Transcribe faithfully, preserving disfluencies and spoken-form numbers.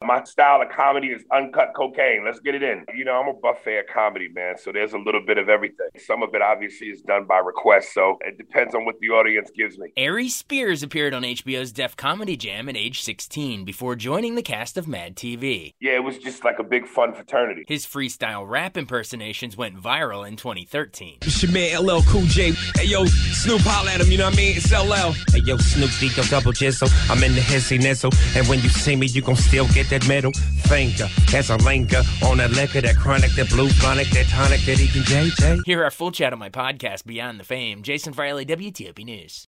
my style of comedy is uncut cocaine. Let's get it in. You know, I'm a buffet of comedy, man. So there's a little bit of everything. Some of it obviously is done by request, so it depends on what the audience gives me. Aries Spears appeared on H B O's Def Comedy Jam at age sixteen before joining the cast of Mad T V. Yeah, it was just like a big fun fraternity. His freestyle rap impersonations went viral in twenty thirteen. It's your man L L Cool J. Hey yo, Snoop, holla at him, you know what I mean? It's L L. Hey yo, Snoop Dico double jizzle. I'm in the hissy nizzle, and when you see me, you gon' still get that middle finger. As I linger on that liquor, that chronic, that blue chronic, that tonic, that eating J J. Hear our full chat on my podcast, Beyond the Fame. Jason Farley, W T O P News.